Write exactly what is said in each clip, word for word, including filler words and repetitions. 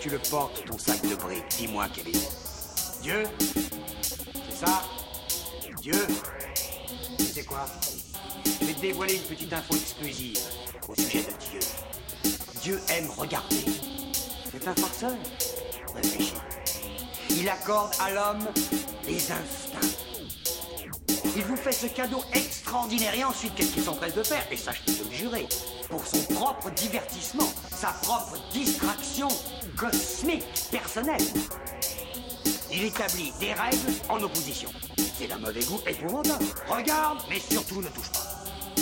tu le portes, ton sac de briques? Dis-moi, Kevin. Dieu? C'est ça? Dieu? Tu sais quoi? Je vais te dévoiler une petite info exclusive au sujet de Dieu. Dieu aime regarder. C'est un farceur. Réfléchis. Il accorde à l'homme les instincts. Il vous fait ce cadeau extraordinaire et ensuite, qu'est-ce qu'il s'empresse de faire? Et ça, je peux te le jurer, pour son propre divertissement, sa propre distraction cosmique, personnelle. Il établit des règles en opposition. C'est d'un mauvais goût épouvantable. Regarde, mais surtout ne touche pas.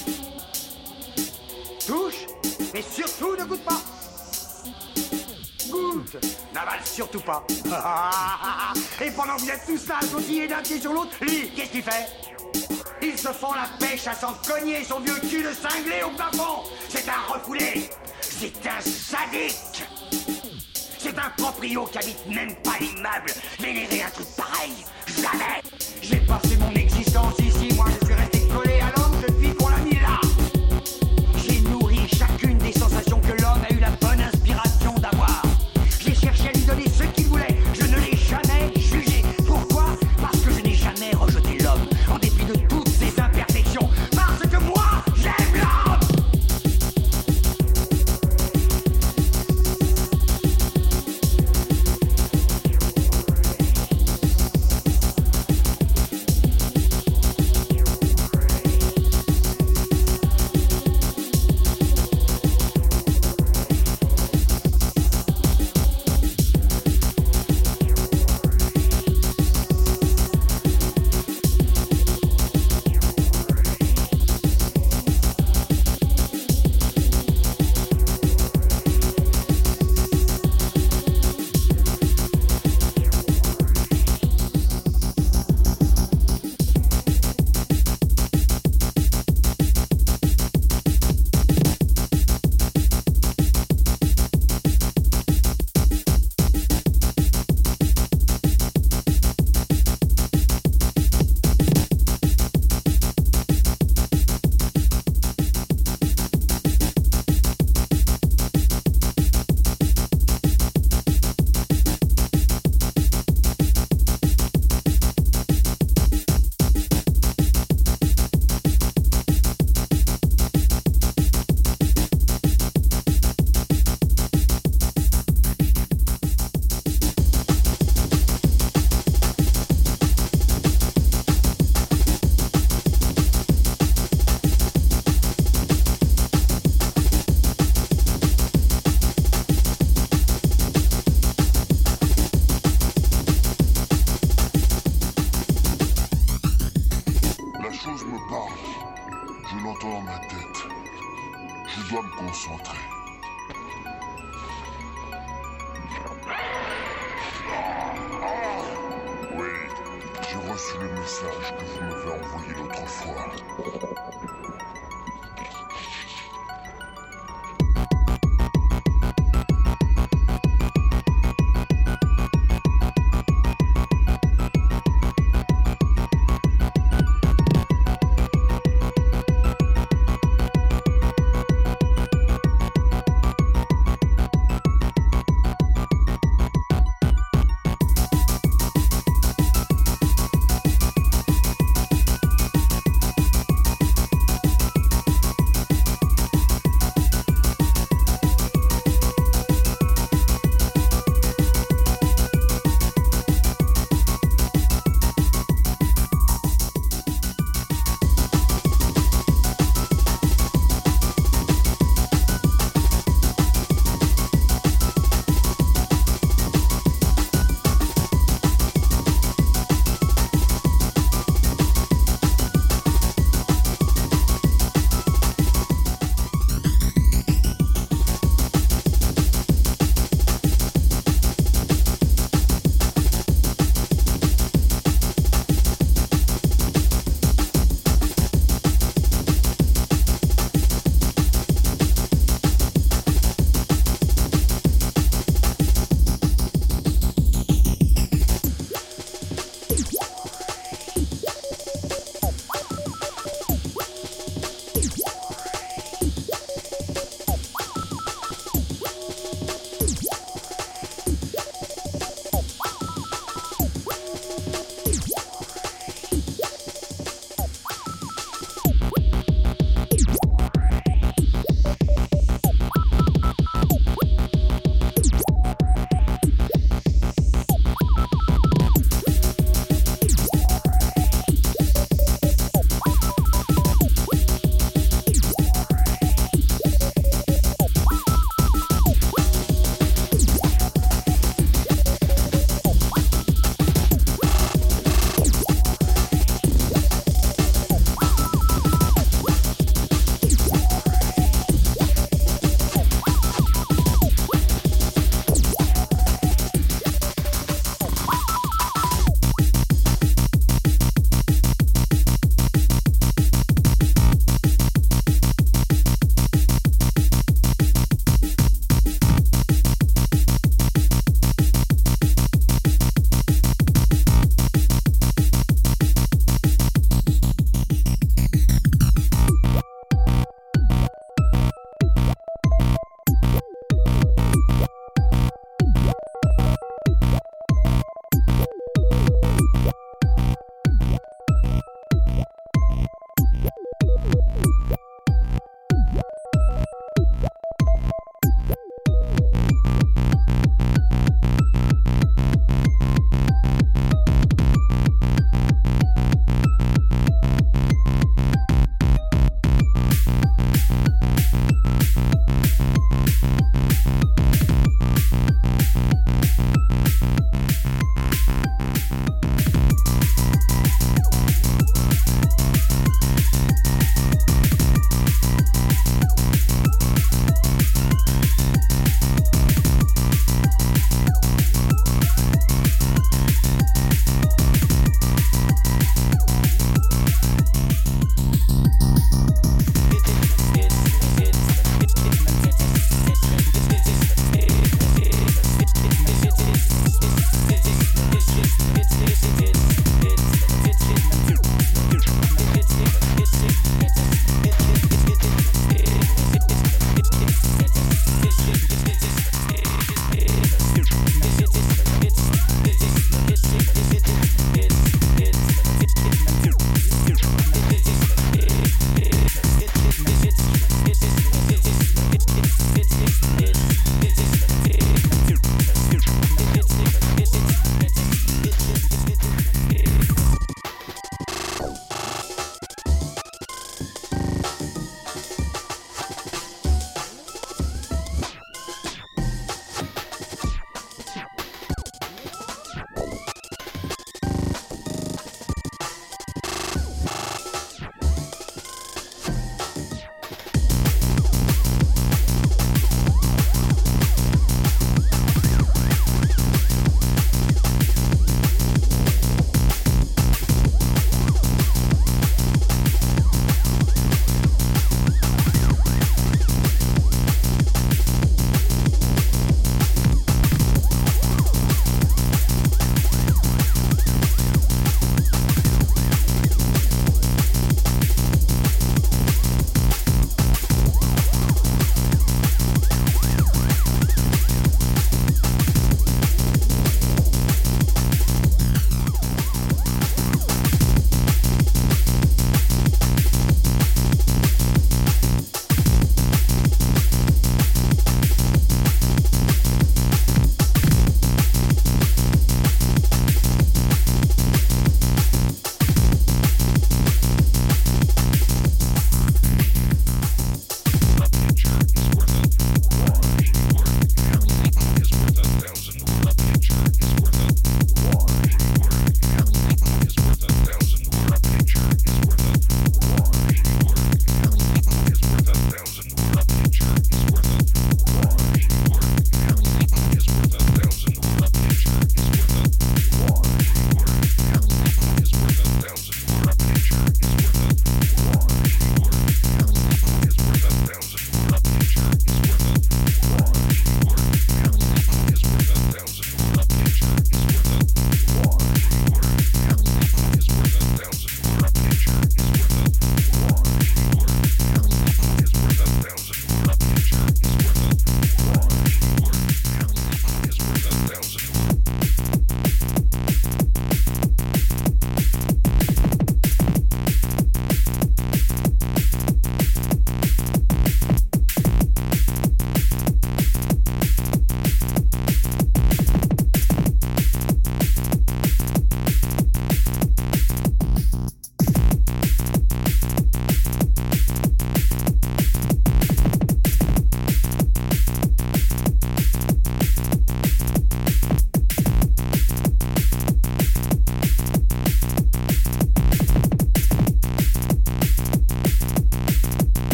Touche, mais surtout ne goûte pas. Goûte, n'avale surtout pas. Et pendant que vous êtes tous là, sautillés d'un pied sur l'autre, lui, qu'est-ce qu'il fait? Il se fend la pêche à s'en cogner son vieux cul de cinglé au plafond. C'est un refoulé. C'est un sadique. C'est un proprio qui habite même pas l'immeuble. Vénérer un truc pareil, jamais. J'ai passé mon existence ici, moi je suis resté collé à l'homme depuis qu'on l'a mis là. J'ai nourri chacune des sensations que l'homme a eu la bonne inspiration d'avoir. J'ai cherché à lui donner ce qu'il voulait. Je ne l'ai jamais jugé. Pourquoi? Parce que je n'ai jamais rejeté l'homme, en dépit de toutes ses imperfections. Parce que moi, j'aime l'homme. Concentrer. Oui, j'ai reçu le message que vous m'avez envoyé l'autre fois.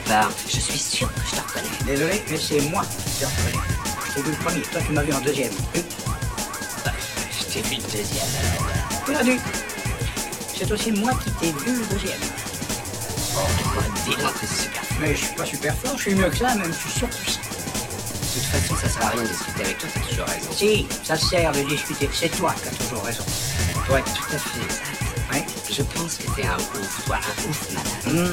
part. Je suis sûr que je te reconnais. Désolé, mais c'est moi qui te reconnais. Je t'ai vu le premier, toi tu m'as vu en deuxième. Bah, je t'ai vu le deuxième alors. Perdu. C'est aussi moi qui t'ai vu le deuxième. Oh, dis donc, c'est super. Mais je suis pas super fort, je suis mieux que ça, même, je suis sûr que ça. De toute façon, ça sert à rien de discuter avec toi, t'as toujours raison. Si, ça sert de discuter, c'est toi qui as toujours raison. Pour être tout à fait exact, Ouais. je pense que t'es un ouf, toi, un ouf malade.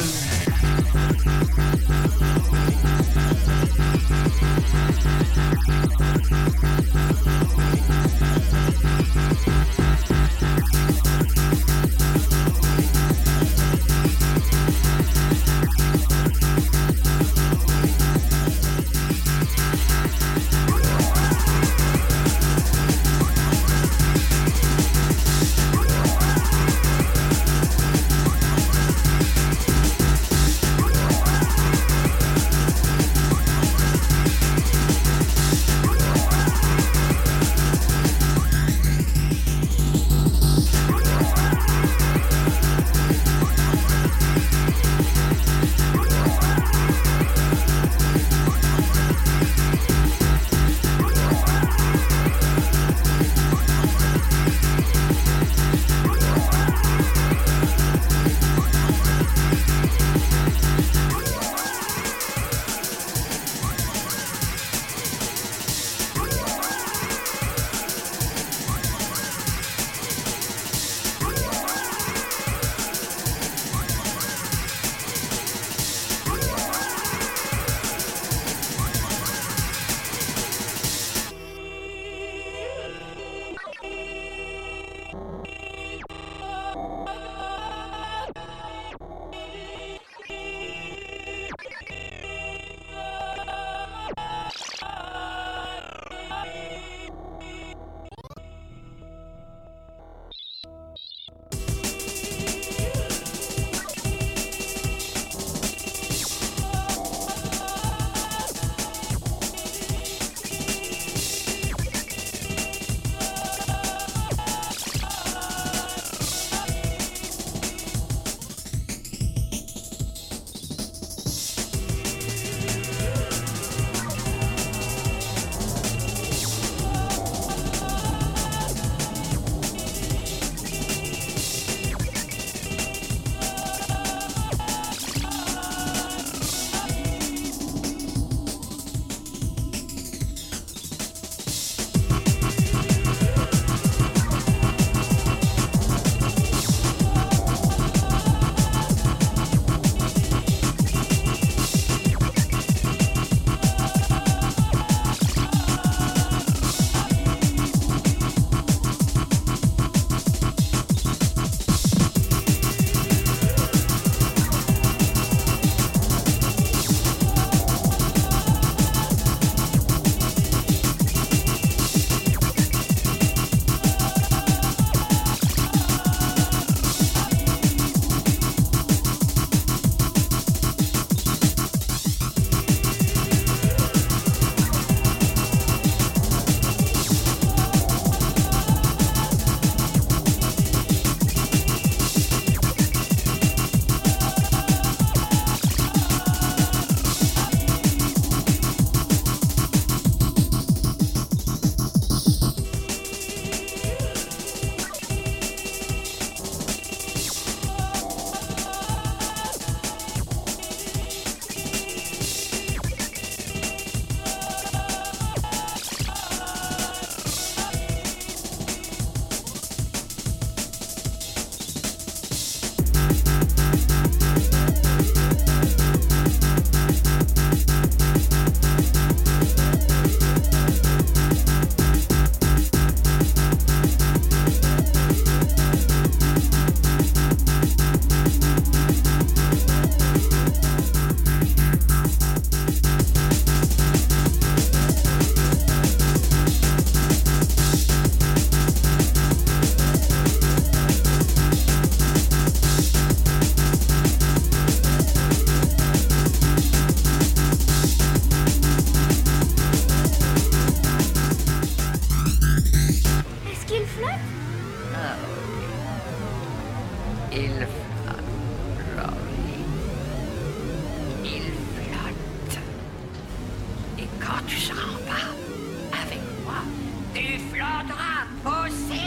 tu seras en bas. Avec moi, tu flottes aussi.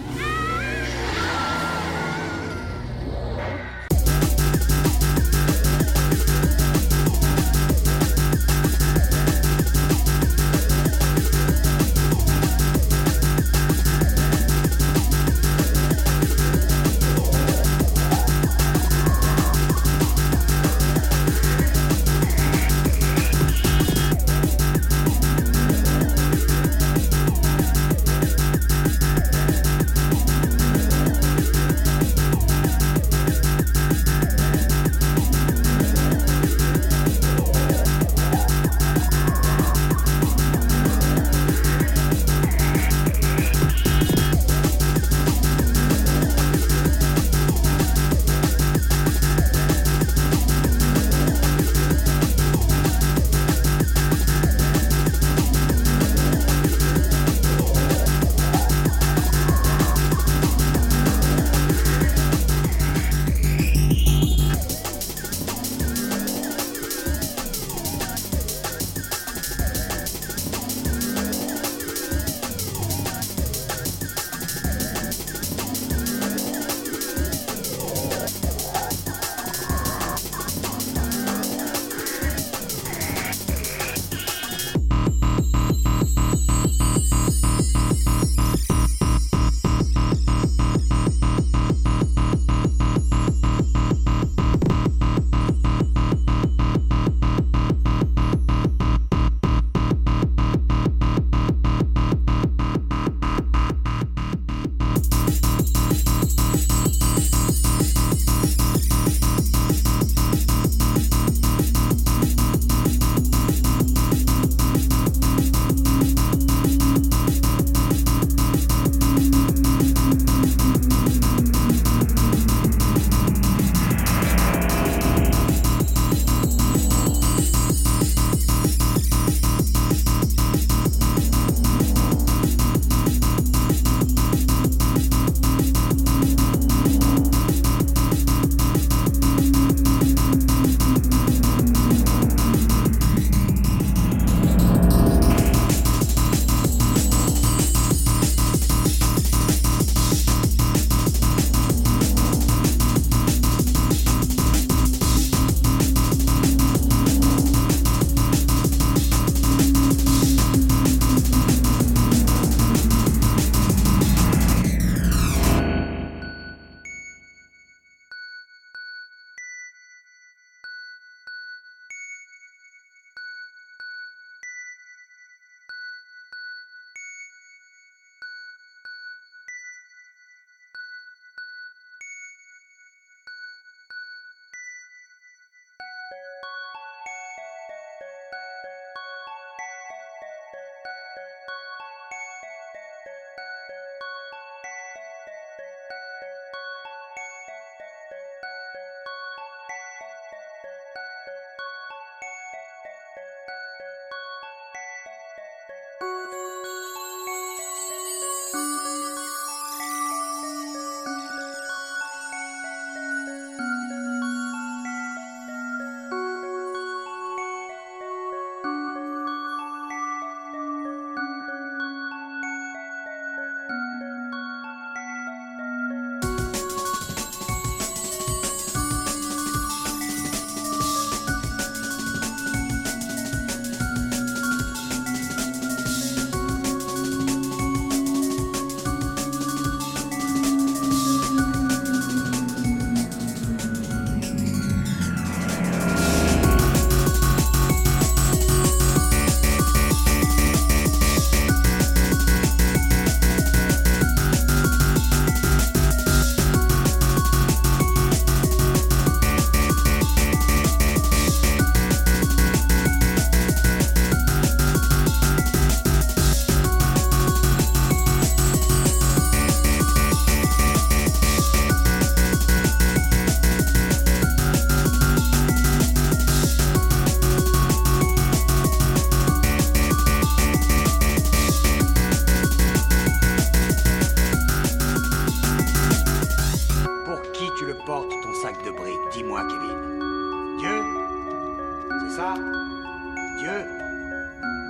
Dis-moi, Kevin. Dieu? C'est ça? Dieu?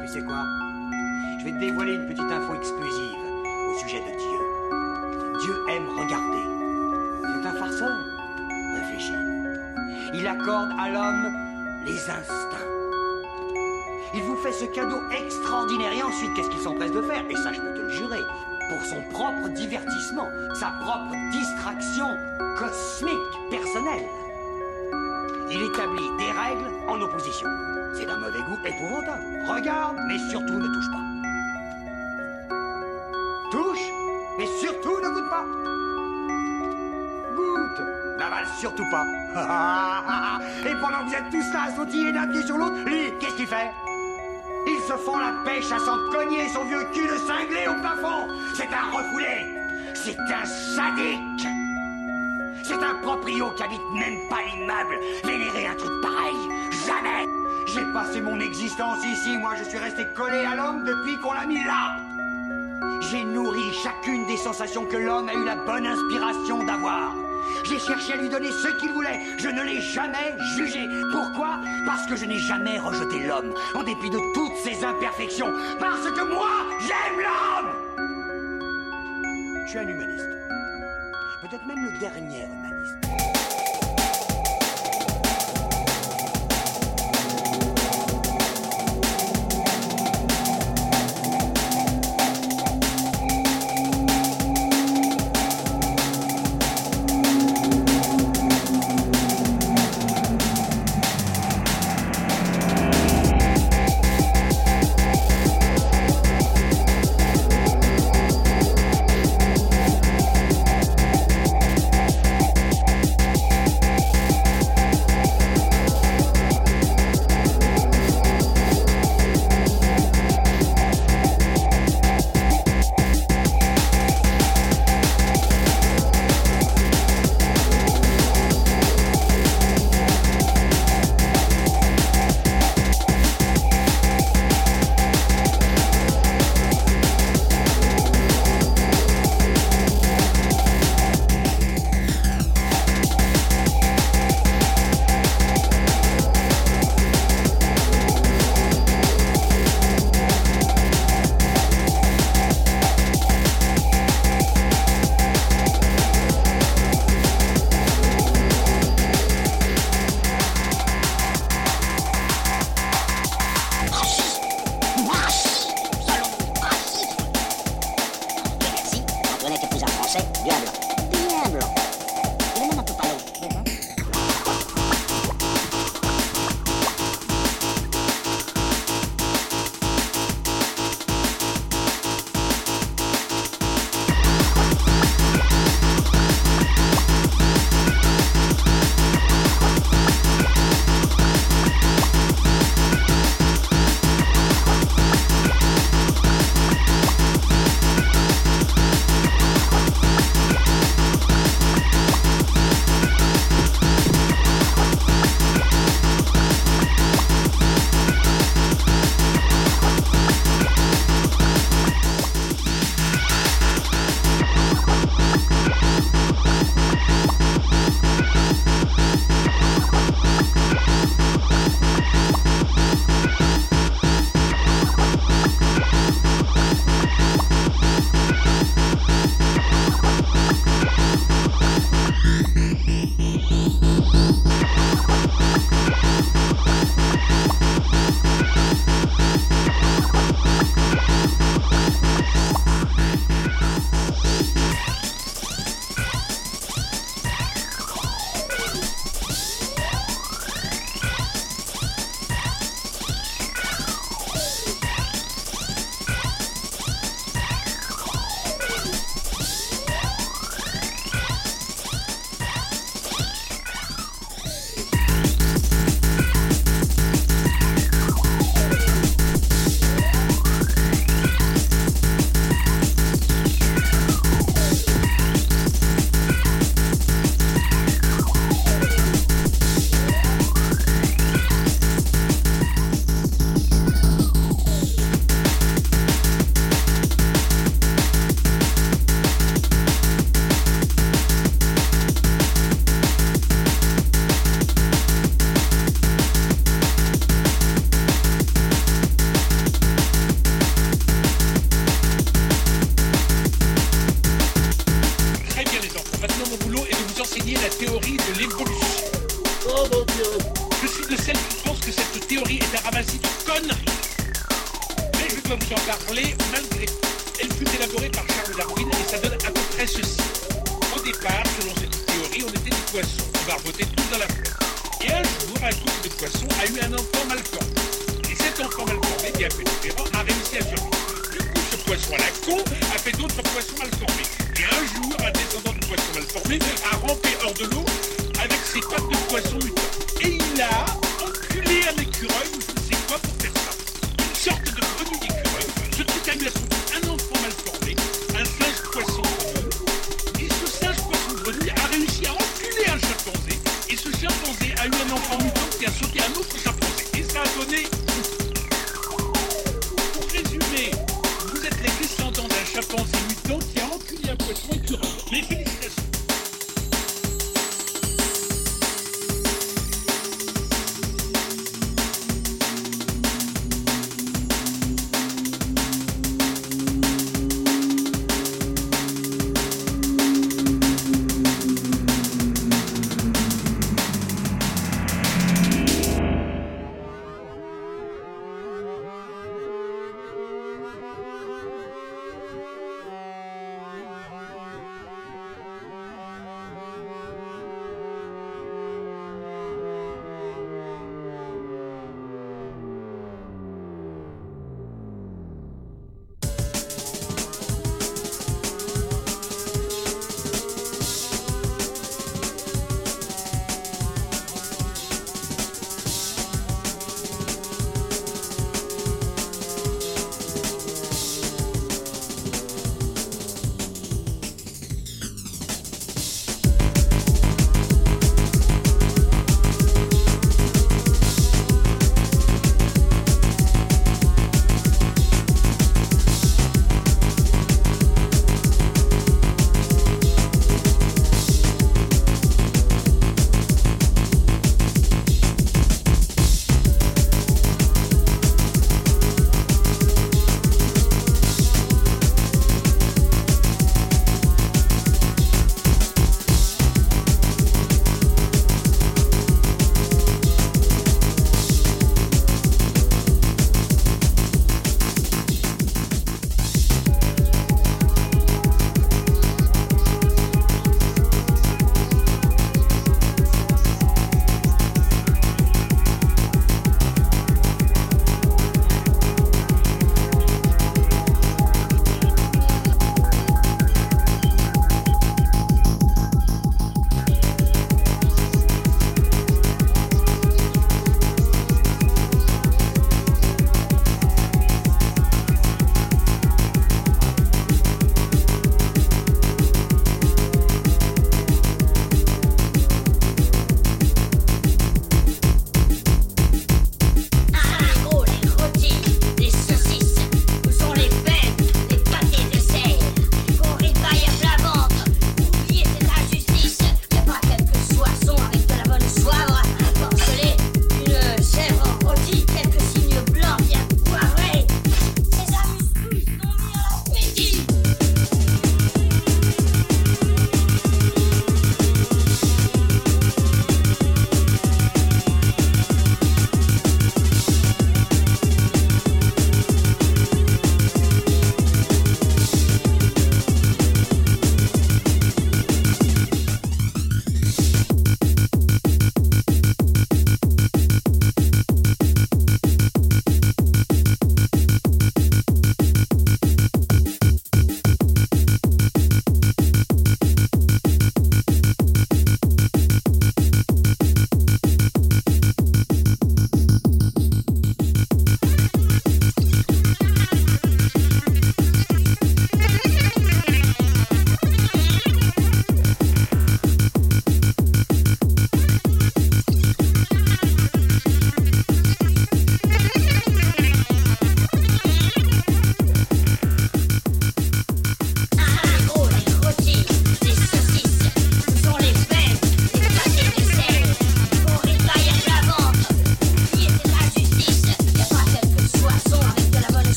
Tu sais quoi? Je vais te dévoiler une petite info exclusive au sujet de Dieu. Dieu aime regarder. C'est un farceur. Réfléchis. Il accorde à l'homme les instincts. Il vous fait ce cadeau extraordinaire et ensuite, qu'est-ce qu'il s'empresse de faire? Et ça, je peux te le jurer. Pour son propre divertissement, sa propre distraction cosmique, personnelle. Il établit des règles en opposition. C'est d'un mauvais goût épouvantable. Regarde, mais surtout ne touche pas. Touche, mais surtout ne goûte pas. Goûte, n'avale surtout pas. Et pendant que vous êtes tous là à sautiller d'un pied sur l'autre, lui, qu'est-ce qu'il fait? Il se fend la pêche à s'en cogner son vieux cul de cinglé au plafond. C'est un refoulé. C'est un sadique. C'est un proprio qui habite même pas l'immeuble. Vénérer un truc pareil, jamais. J'ai passé mon existence ici. Moi, je suis resté collé à l'homme depuis qu'on l'a mis là. J'ai nourri chacune des sensations que l'homme a eu la bonne inspiration d'avoir. J'ai cherché à lui donner ce qu'il voulait. Je ne l'ai jamais jugé. Pourquoi? Parce que je n'ai jamais rejeté l'homme, en dépit de toutes ses imperfections. Parce que moi, j'aime l'homme. Je suis un humaniste. Peut-être même le dernier humaniste. un ramassis de conneries. Mais je dois vous en parler malgré tout. Elle fut élaborée par Charles Darwin et ça donne à peu près ceci. Au départ, selon cette théorie, on était des poissons. On barbotait tous dans la flotte. Et un jour, un couple de poissons a eu un enfant mal formé. Et cet enfant mal formé, qui a fait différent, a réussi à survivre. Du coup, ce poisson à la con a fait d'autres poissons mal formés. Et un jour, un descendant de poisson mal formé a rampé hors de l'eau avec ses pattes de poisson mutant. Et il a enculé un écureuil, ou je ne sais quoi, pour faire ça. Une sorte de grenouille d'écureuil. Ce truc a eu à son un enfant mal formé, un singe poisson grenouille. Et ce singe poisson grenouille a réussi à enculer un chimpanzé. Et ce chimpanzé a eu un enfant mutant qui a sauté un autre chimpanzé. Et ça a donné